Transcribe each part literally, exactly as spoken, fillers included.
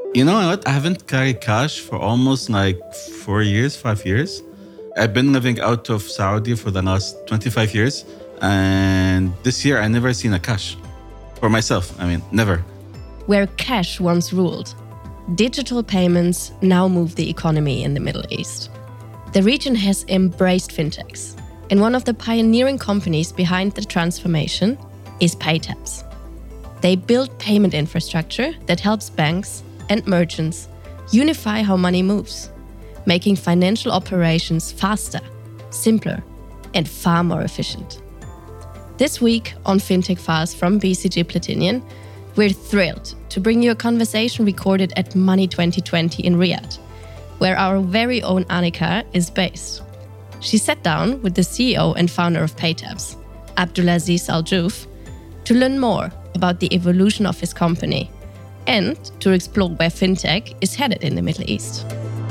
You know what? I haven't carried cash for almost like four years, five years. I've been living out of Saudi for the last twenty-five years. And this year, I never seen a cash for myself. I mean, never. Where cash once ruled, digital payments now move the economy in the Middle East. The region has embraced fintechs. And one of the pioneering companies behind the transformation is Paytaps. They build payment infrastructure that helps banks and merchants unify how money moves, making financial operations faster, simpler, and far more efficient. This week on FinTech Fast from B C G Platinian, we're thrilled to bring you a conversation recorded at Money twenty twenty in Riyadh, where our very own Annika is based. She sat down with the C E O and founder of Paytaps, Abdulaziz Al-Jouf, to learn more about the evolution of his company and to explore where fintech is headed in the Middle East.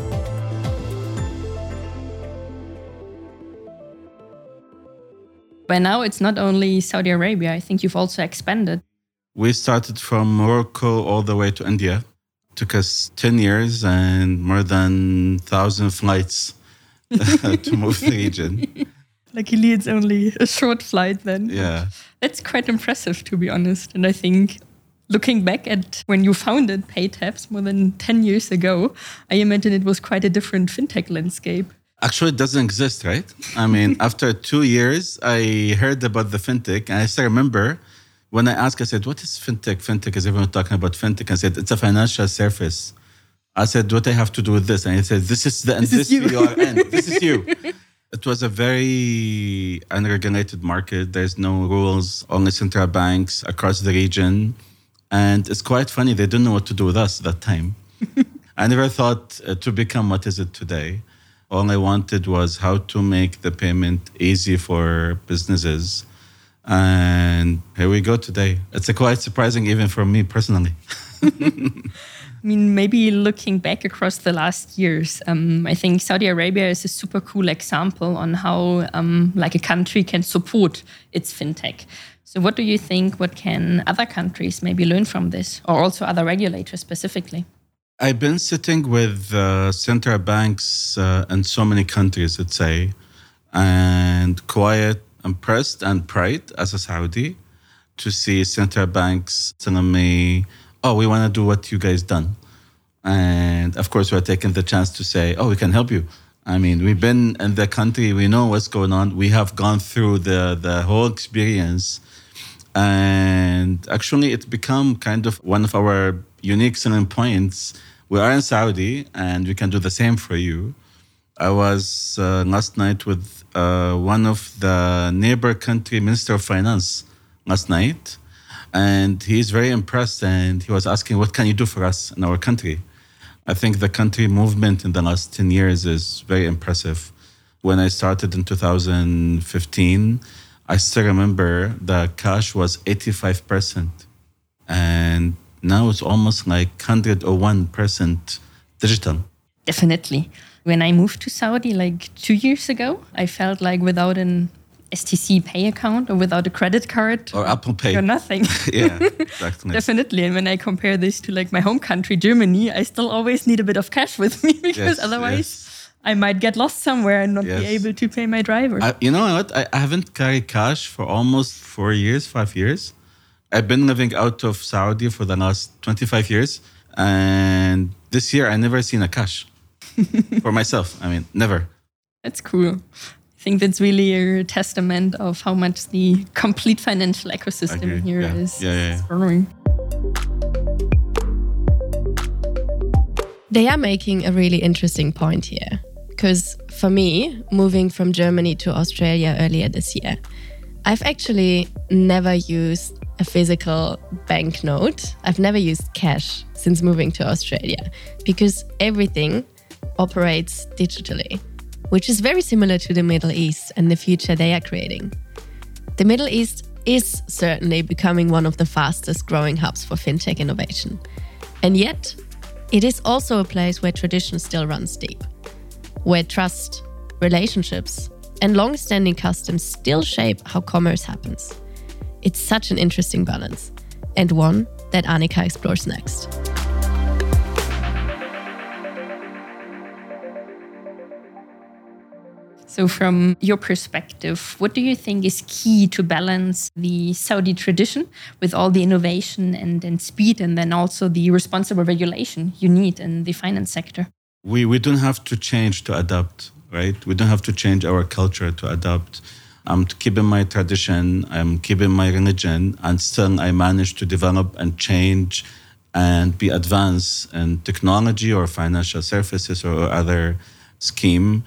By now, it's not only Saudi Arabia. I think you've also expanded. We started from Morocco all the way to India. Took us ten years and more than one thousand flights to move the region. Luckily, it's only a short flight then. Yeah. That's quite impressive, to be honest. And I think looking back at when you founded Paytaps more than ten years ago, I imagine it was quite a different fintech landscape. Actually, it doesn't exist, right? I mean, after two years, I heard about the fintech. And I still remember when I asked, I said, what is fintech? Fintech is everyone talking about fintech. I said, it's a financial service. I said, what do I have to do with this? And he said, this is the this is you. you are in. This is you. It was a very unregulated market. There's no rules, only central banks across the region. And it's quite funny. They didn't know what to do with us at that time. I never thought uh, to become what is it today. All I wanted was how to make the payment easy for businesses. And here we go today. It's a quite surprising even for me personally. I mean, maybe looking back across the last years, um, I think Saudi Arabia is a super cool example on how um, like a country can support its fintech. So what do you think, what can other countries maybe learn from this, or also other regulators specifically? I've been sitting with uh, central banks uh, in so many countries, let's say, and quite impressed and proud as a Saudi to see central banks telling me, oh, we want to do what you guys done. And of course, we're taking the chance to say, oh, we can help you. I mean, we've been in the country, we know what's going on. We have gone through the, the whole experience. And actually, it's become kind of one of our unique selling points. We are in Saudi and we can do the same for you. I was uh, last night with uh, one of the neighbor country Minister of Finance last night. And he's very impressed and he was asking, what can you do for us in our country? I think the country movement in the last ten years is very impressive. When I started in two thousand fifteen, I still remember the cash was eighty-five percent. And now it's almost like one hundred one percent digital. Definitely. When I moved to Saudi like two years ago, I felt like without an S T C Pay account or without a credit card or Apple Pay, you're nothing. Yeah, exactly. Definitely. And when I compare this to like my home country, Germany, I still always need a bit of cash with me because yes, otherwise yes. I might get lost somewhere and not yes. be able to pay my driver. I, you know what? I, I haven't carried cash for almost four years, five years. I've been living out of Saudi for the last twenty-five years. And this year, I never seen a cash for myself. I mean, never. That's cool. I think that's really a testament of how much the complete financial ecosystem here yeah. is yeah, yeah, yeah. growing. They are making a really interesting point here. Because for me, moving from Germany to Australia earlier this year, I've actually never used a physical banknote. I've never used cash since moving to Australia because everything operates digitally, which is very similar to the Middle East and the future they are creating. The Middle East is certainly becoming one of the fastest growing hubs for fintech innovation. And yet, it is also a place where tradition still runs deep, where trust, relationships, and long-standing customs still shape how commerce happens. It's such an interesting balance, and one that Annika explores next. So from your perspective, what do you think is key to balance the Saudi tradition with all the innovation and, and speed, and then also the responsible regulation you need in the finance sector? We, we don't have to change to adapt, right? We don't have to change our culture to adapt. I'm keeping my tradition, I'm keeping my religion, and still I manage to develop and change and be advanced in technology or financial services or other scheme.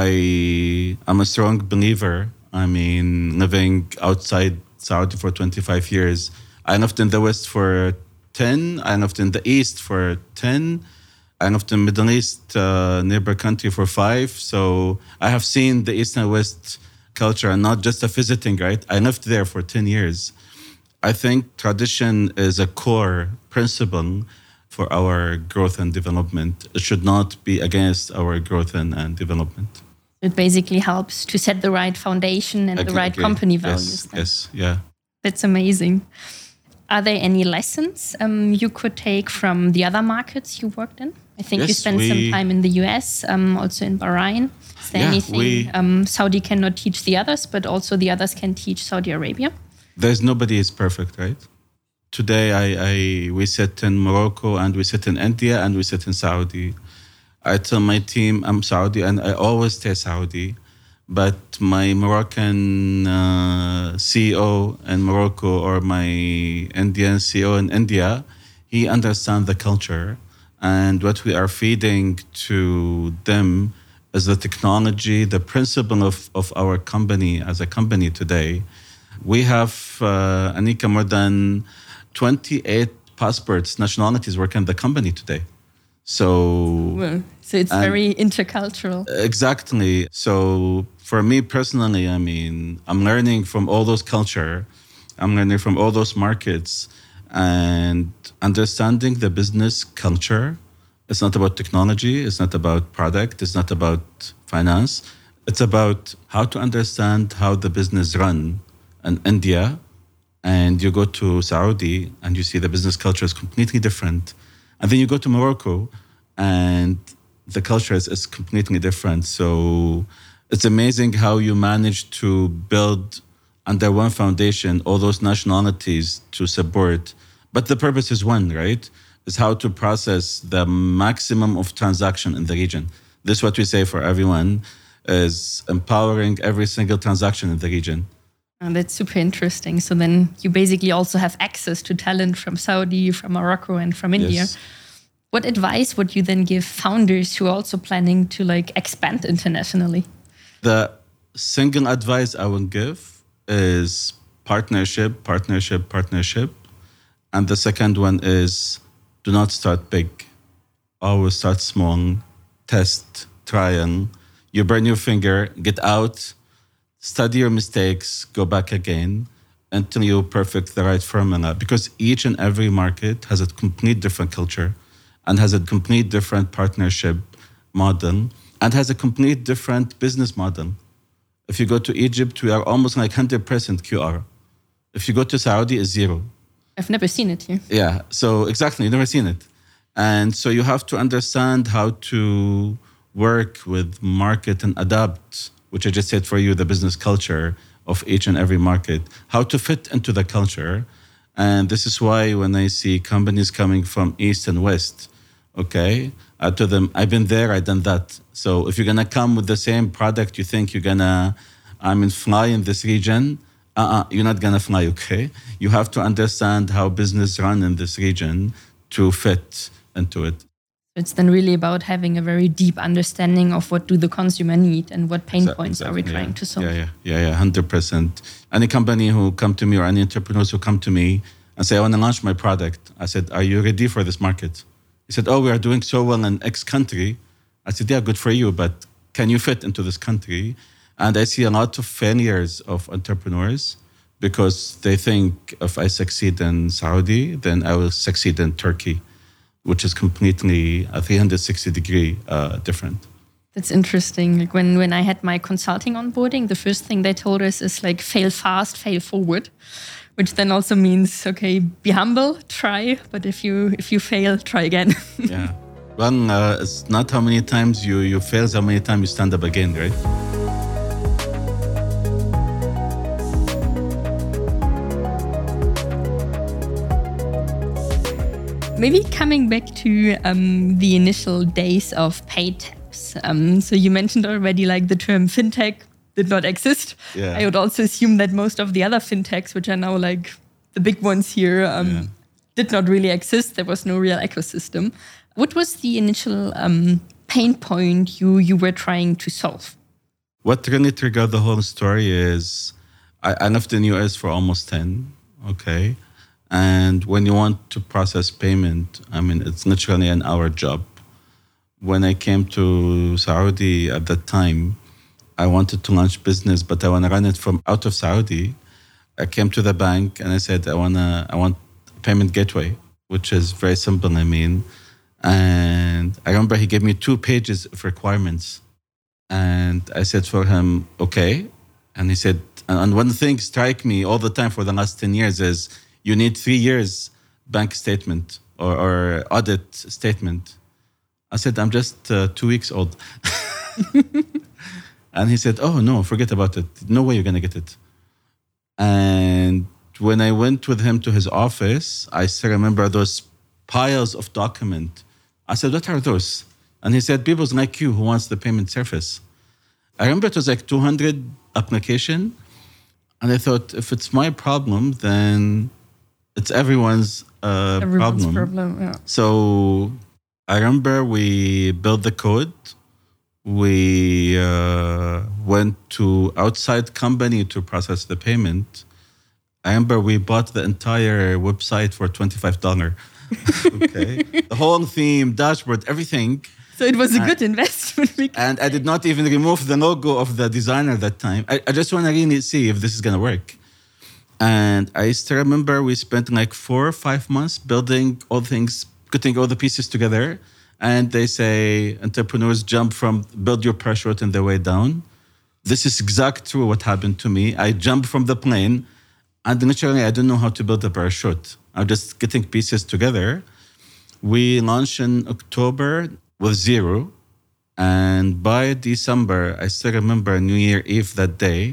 I am a strong believer. I mean, living outside Saudi for twenty-five years, I lived in the West for ten, I lived in the East for ten, I lived in Middle East, uh, neighbor country for five. So I have seen the East and West culture and not just a visiting, right? I lived there for ten years. I think tradition is a core principle for our growth and development. It should not be against our growth and, and development. It basically helps to set the right foundation and Exactly. the right company values. Yes, yes, yeah. That's amazing. Are there any lessons um, you could take from the other markets you worked in? I think Yes, you spent we- some time in the U S, um, also in Bahrain. Is there Yeah, anything we- um, Saudi cannot teach the others, but also the others can teach Saudi Arabia? There's nobody is perfect, right? Today, I, I we sit in Morocco and we sit in India and we sit in Saudi. I tell my team I'm Saudi and I always stay Saudi. But my Moroccan uh, C E O in Morocco or my Indian C E O in India, he understands the culture. And what we are feeding to them is the technology, the principle of, of our company as a company today. We have, uh, Anika, more than twenty-eight passports, nationalities work in the company today. So Well, so it's And- very intercultural. exactly. So for me personally, I mean, I'm learning from all those culture. I'm learning from all those markets and understanding the business culture. It's not about technology. It's not about product. It's not about finance. It's about how to understand how the business run in India. And you go to Saudi and you see the business culture is completely different. And then you go to Morocco and the culture is, is completely different. So it's amazing how you manage to build under one foundation all those nationalities to support. But the purpose is one, right? Is how to process the maximum of transaction in the region. This is what we say for everyone, is empowering every single transaction in the region. And that's super interesting. So then you basically also have access to talent from Saudi, from Morocco, and from India. Yes. What advice would you then give founders who are also planning to like expand internationally? The single advice I would give is partnership, partnership, partnership. And the second one is do not start big. Always start small, test, trial. You burn your finger, get out, study your mistakes, go back again until you perfect the right formula. Because each and every market has a complete different culture and has a complete different partnership model and has a complete different business model. If you go to Egypt, we are almost like one hundred percent Q R. If you go to Saudi, it's zero. I've never seen it here. Yeah, so exactly, you've never seen it. And so you have to understand how to work with market and adapt, which I just said for you, the business culture of each and every market, how to fit into the culture. And this is why when I see companies coming from East and West, okay, I tell them, I've been there, I've done that. So if you're going to come with the same product, you think you're going to, I mean, fly in this region, uh-uh, you're not going to fly, okay? You have to understand how business run in this region to fit into it. It's then really about having a very deep understanding of what do the consumer need and what pain Exa- points are we exactly, trying yeah. to solve. Yeah, yeah, yeah, yeah, one hundred percent. Any company who come to me or any entrepreneurs who come to me and say, I want to launch my product. I said, are you ready for this market? He said, oh, we are doing so well in X country. I said, yeah, good for you, but can you fit into this country? And I see a lot of failures of entrepreneurs because they think if I succeed in Saudi, then I will succeed in Turkey, which is completely a three hundred sixty degree uh, different. That's interesting. Like when, when I had my consulting onboarding, the first thing they told us is like fail fast, fail forward, which then also means, okay, be humble, try, but if you if you fail, try again. Yeah. Well, uh, it's not how many times you, you fail, it's how many times you stand up again, right? Maybe coming back to um, the initial days of pay taps. Um, so you mentioned already like the term fintech did not exist. Yeah. I would also assume that most of the other fintechs, which are now like the big ones here, um, Yeah. did not really exist. There was no real ecosystem. What was the initial um, pain point you, you were trying to solve? What really triggered the whole story is I, I lived in U S for almost ten, okay? And when you want to process payment, I mean, it's literally an hour job. When I came to Saudi at that time, I wanted to launch business, but I want to run it from out of Saudi. I came to the bank and I said, I wanna, I want a payment gateway, which is very simple, I mean. And I remember he gave me two pages of requirements. And I said for him, okay. And he said, and one thing strike me all the time for the last ten years is you need three years bank statement or, or audit statement. I said, I'm just uh, two weeks old. And he said, oh, no, forget about it. No way you're going to get it. And when I went with him to his office, I still remember those piles of document. I said, what are those? And he said, people's like you who wants the payment service. I remember it was like two hundred application. And I thought, if it's my problem, then it's everyone's, uh, Everyone's problem. problem, yeah. So I remember we built the code. We uh, went to outside company to process the payment. I remember we bought the entire website for twenty-five dollars. Okay. The whole theme, dashboard, everything. So it was a good investment. And I did not even remove the logo of the designer that time. I, I just want to really see if this is going to work. And I still remember we spent like four or five months building all things, putting all the pieces together. And they say entrepreneurs jump from build your parachute on the way down. This is exactly true what happened to me. I jumped from the plane and literally I didn't know how to build a parachute. I was just getting pieces together. We launched in October with zero. And by December, I still remember New Year Eve that day.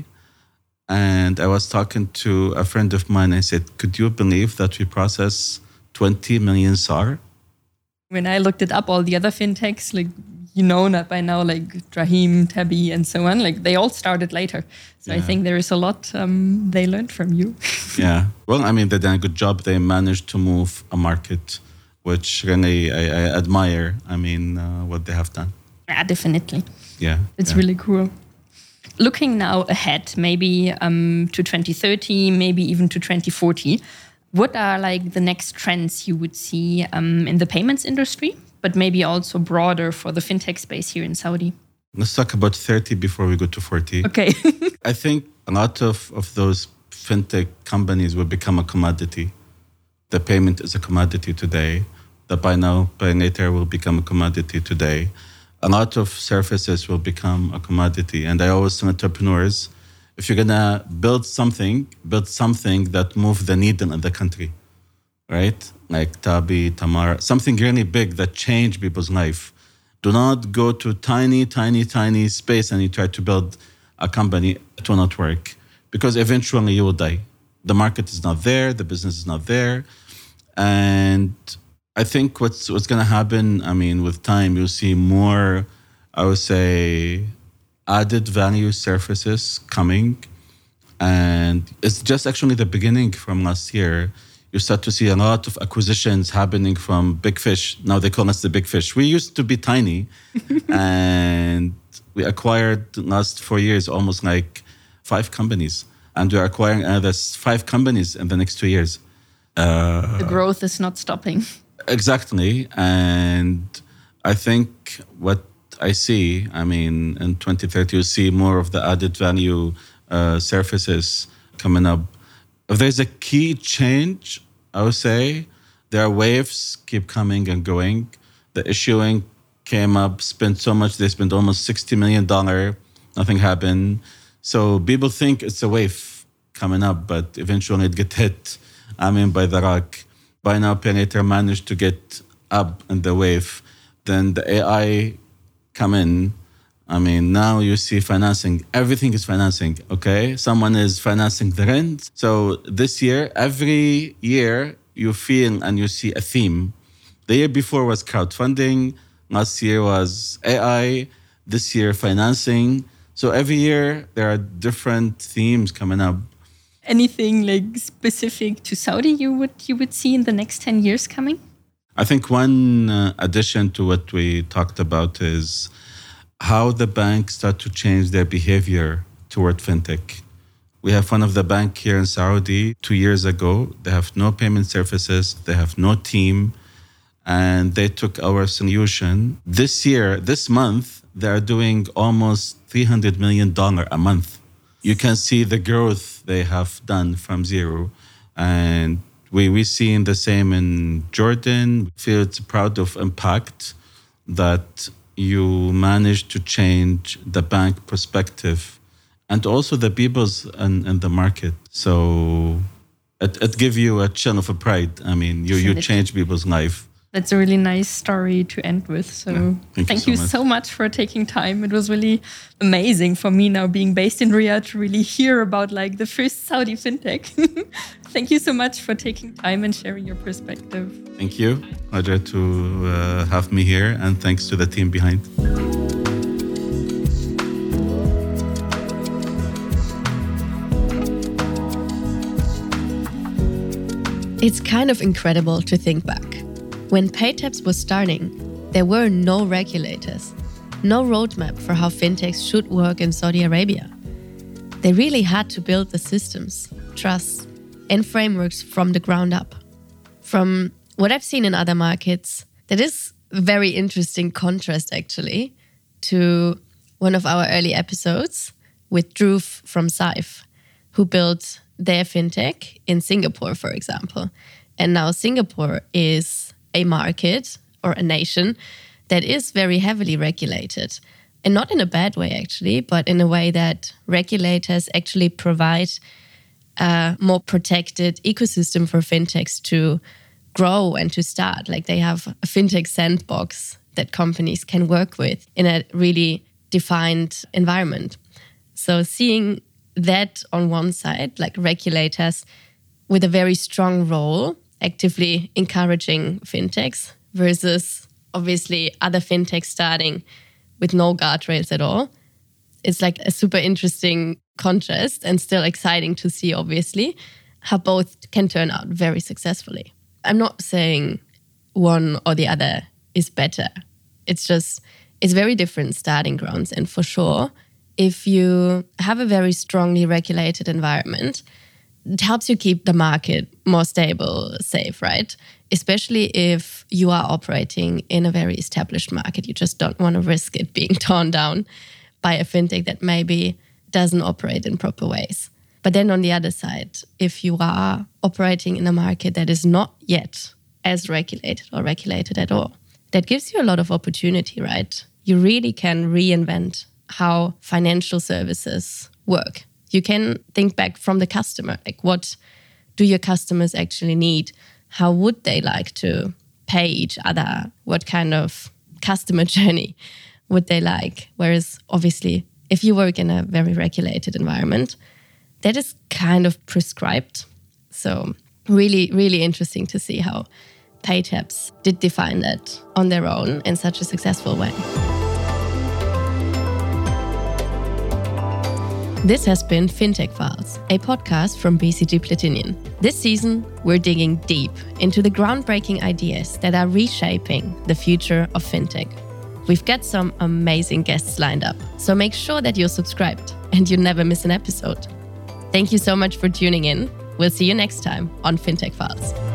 And I was talking to a friend of mine. I said, could you believe that we process twenty million S A R? When I looked it up, all the other fintechs, like, you know, not by now, like Drahim, Tabby, and so on, like they all started later. So Yeah. I think there is a lot um, they learned from you. Yeah. Well, I mean, they did a good job. They managed to move a market, which really I, I admire. I mean, uh, what they have done. Yeah, definitely. Yeah. It's yeah. really cool. Looking now ahead, maybe um, to twenty thirty, maybe even to twenty forty, what are like the next trends you would see um, in the payments industry, but maybe also broader for the fintech space here in Saudi? Let's talk about thirty before we go to forty. Okay. I think a lot of, of those fintech companies will become a commodity. The payment is a commodity today. The buy now, pay later will become a commodity today. A lot of services will become a commodity. And I always tell entrepreneurs, if you're going to build something, build something that moves the needle in the country, right? Like Tabi, Tamara, something really big that change people's life. Do not go to tiny, tiny, tiny space and you try to build a company. It will not work because eventually you will die. The market is not there. The business is not there. And I think what's what's going to happen, I mean, with time, you'll see more, I would say, added value services coming. And it's just actually the beginning from last year. You start to see a lot of acquisitions happening from big fish. Now they call us the big fish. We used to be tiny. And we acquired last four years almost like five companies. And we're acquiring another five companies in the next two years. Uh, The growth is not stopping. Exactly. And I think what I see, I mean, in twenty thirty, you'll see more of the added value uh, services coming up. If there's a key change, I would say there are waves keep coming and going. The issuing came up, spent so much, they spent almost sixty million dollars, nothing happened. So people think it's a wave coming up, but eventually it get hit, I mean, by the rock. Buy now, pay later managed to get up in the wave. Then the A I come in. I mean, now you see financing. Everything is financing, okay? Someone is financing the rent. So this year, every year, you feel and you see a theme. The year before was crowdfunding. Last year was A I. This year, financing. So every year there are different themes coming up. Anything like specific to Saudi you would you would see in the next ten years coming? I think one uh, addition to what we talked about is how the banks start to change their behavior toward fintech. We have one of the bank here in Saudi two years ago. They have no payment services. They have no team. And they took our solution. This year, this month, they're doing almost three hundred million dollars a month. You can see the growth they have done from zero. And we we seen the same in Jordan. We feel it's proud of impact that you managed to change the bank perspective and also the people's in, in the market. So it, it gives you a chill of a pride. I mean, you, you change people's life. That's a really nice story to end with. So yeah, thank, thank you, you so, so much. much for taking time. It was really amazing for me now being based in Riyadh to really hear about like the first Saudi fintech. Thank you so much for taking time and sharing your perspective. Thank you. Pleasure to uh, have me here, and thanks to the team behind. It's kind of incredible to think back. When PayTaps was starting, there were no regulators, no roadmap for how fintechs should work in Saudi Arabia. They really had to build the systems, trust, and frameworks from the ground up. From what I've seen in other markets, that is a very interesting contrast actually to one of our early episodes with Dhruv from Saif, who built their fintech in Singapore, for example. And now Singapore is a market or a nation that is very heavily regulated. And not in a bad way, actually, but in a way that regulators actually provide a more protected ecosystem for fintechs to grow and to start. Like they have a fintech sandbox that companies can work with in a really defined environment. So seeing that on one side, like regulators with a very strong role, actively encouraging fintechs versus obviously other fintechs starting with no guardrails at all. It's like a super interesting contrast and still exciting to see, obviously, how both can turn out very successfully. I'm not saying one or the other is better. It's just, it's very different starting grounds. And for sure, if you have a very strongly regulated environment, it helps you keep the market more stable, safe, right? Especially if you are operating in a very established market. You just don't want to risk it being torn down by a fintech that maybe doesn't operate in proper ways. But then on the other side, if you are operating in a market that is not yet as regulated or regulated at all, that gives you a lot of opportunity, right? You really can reinvent how financial services work. You can think back from the customer, like what do your customers actually need? How would they like to pay each other? What kind of customer journey would they like? Whereas obviously, if you work in a very regulated environment, that is kind of prescribed. So really, really interesting to see how PayTaps did define that on their own in such a successful way. This has been FinTech Files, a podcast from B C G Platinian. This season, we're digging deep into the groundbreaking ideas that are reshaping the future of FinTech. We've got some amazing guests lined up, so make sure that you're subscribed and you never miss an episode. Thank you so much for tuning in. We'll see you next time on FinTech Files.